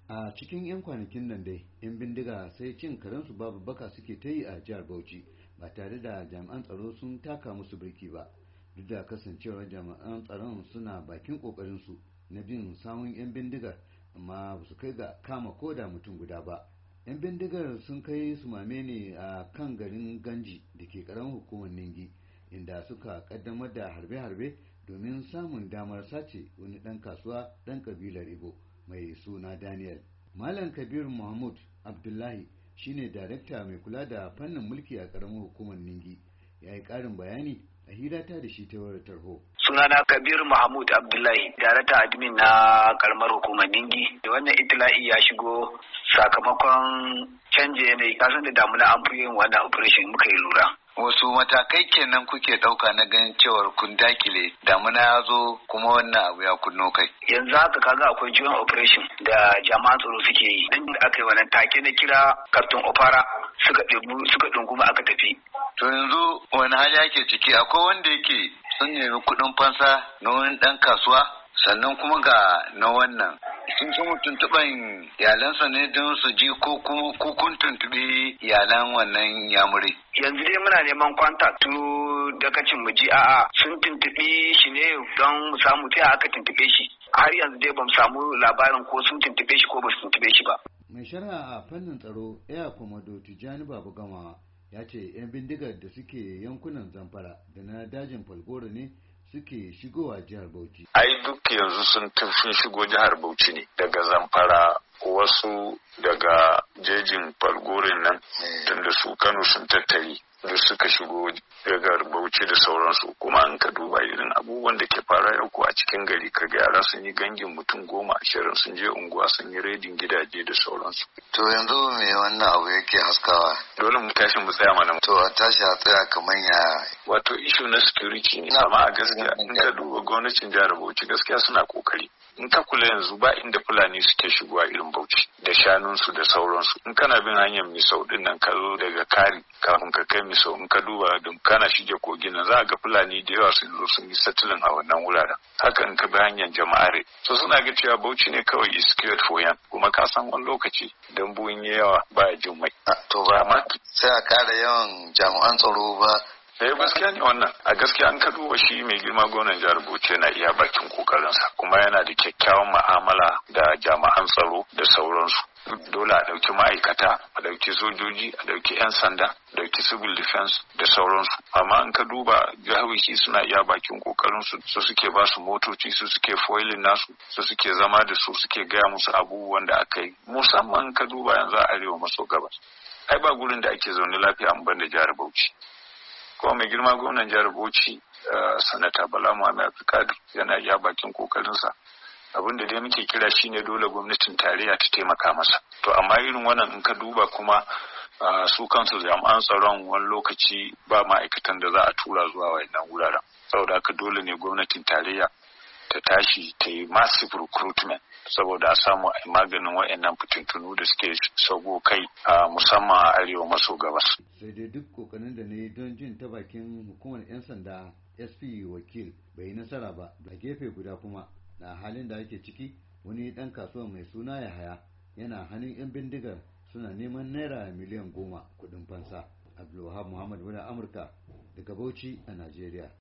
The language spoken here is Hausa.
A cikin 'yan kwanakin nan dai 'yan bindiga sai cin karensu babu baka suke ta yi a jihar Bauchi ba tare da jami'an tsaro sun taka musu birki ba, duk da kasancewar jami'an tsaron suna bakin kokarinsu na bin sawun 'yan bindigar, amma ba su kai ga kama koda mutum guda ba. 'Yan bindigar sun kai sumame ne a kan garin Ganji da ke karamin hukumar Ningi, inda suka kaddamar da harbe-harbe domin samun damar sace wani ɗan kasuwa ɗan kabilar Igbo mai suna Daniel. Malam Kabir Mahmud Abdullahi shine darakta mai kula da fannin mulki a ƙaramin hukumar Ningi, ya yi ƙarin bayani a hirata da shi ta wayar tarho. Sunana Kabir Mahmud Abdullahi, darakta admin na ƙaramar hukumar Ningi. Da wannan itila'i ya shigo sakamakon canje yanayi, kasan da damuna an fi yin wannan operation muka yi lura. Wasu matakai kenan kuke ɗauka na ganin cewar kun dakile damuna ya zo kuma wannan abu ya kunno kai? Yanzu haka kaga akwai joint operation da jama'an tsaro suke yi. Dan da aka yi wannan take na kira Captain Opara suka ɗunguma aka tafi. To yanzu wani hali ake ciki? Akwai wanda yake sun nemi kuɗin fansa na wani ɗan kasuwa, sannan kuma ga na wannan. Sun ci tuntuɓan iyalansa ne don su ji ko kun tuntuɓi iyalan wannan yamuri? Yanzu dai muna neman kwantaktu dakacin mu ji a'a sun tuntuɓi shi ne don mu samu ta aka tuntuɓe shi. Har yanzu dai bamu samu labarin ko sun tuntuɓe shi ko ba su tuntuɓe shi ba. Mai shari'a a fannin tsaro Air Commodore Tijjani Babu Gama ya ce 'yan bindigar da suke yankunan Zamfara da na dajin Falgore ne suke shigowa jihar Bauchi. Ai duk yanzu sun shigo jihar Bauchi ne daga Zamfara, wasu daga jejin Falgore nan tunda su Kano sun tattari duk suka shigo daga Bauchi da sauransu. Kuma an ka duba irin abubuwan da ke fara yau a cikin gari, kaga yara sun yi gangin mutum 10-20 sun je unguwa sun yi redin gidaje da sauransu. To yanzu me wannan abu yake haskawa? Dole mu tashi mu tsaya mana. To a tashi a tsaya kamar ya? Wato issue na security ne. Amma a gaskiya in ka duba gwamnatin jihar Bauchi gaskiya suna kokari. In ka kula yanzu ba inda Fulani suke shigowa irin Bauchi da shanunsu da sauransu. In kana bin hanyar Misau din nan ka zo daga Kari kafin ka kai Misau, in ka duba don kana shige kogin nan za ga Fulani da yawa sun zo sun yi settling a wannan wuraren. Haka in ka bi hanyar Jama'are. So suna ga cewa Bauchi ne kawai is scared for yan. Kuma ka san wani lokaci dan buyin yawa ba jin mai. To ba ma sai a kara yawan jami'an tsaro ba. Gaskiya ne wannan. A gaskiya an ka duba shi mai girma gwamnan jihar Bauchi yana iya bakin kokarinsa, kuma yana da kyakkyawan mu'amala da jami'an tsaro da sauransu. Dole a ɗauki ma'aikata, a ɗauki sojoji, a ɗauki 'yan sanda, a ɗauki civil defense da sauransu. Amma an ka duba jihohi suna iya bakin kokarinsu, su suke ba su motoci, su suke foiling nasu, su suke zama da su, suke gaya musu abubuwan da aka yi. Musamman ka duba yanzu a arewa maso gabas. Ai ba gurin da ake zaune lafiya an banda jihar Bauchi. Kuma mai girma gwamnan jihar Bauchi sanata Bala Muhammad Abdulkadir yana iya bakin kokarinsa. Abin da dai muke kira shine dole gwamnatin tarayya ta taimaka masa. To amma irin wannan in ka duba kuma su kansu jami'an tsaron wani lokaci ba ma'aikatan da za a tura zuwa wayannan wuraren. Saboda haka dole ne gwamnatin tarayya ta tashi ta yi massive recruitment saboda a samu a maganin wayannan fitintunu da suke sauko kai musamman a arewa maso gabas. Sai dai duk kokarin da ne don jin ta bakin hukumar 'yan sanda SP wakil bai nasara ba. Da gefe guda kuma na halin da ake ciki, wani ɗan kasuwa mai suna Yahaya yana hannun 'yan bindigar suna neman naira miliyan 10 kuɗin fansa. Abdulwahab Muhammad wani Amurka daga Bauchi a Najeriya.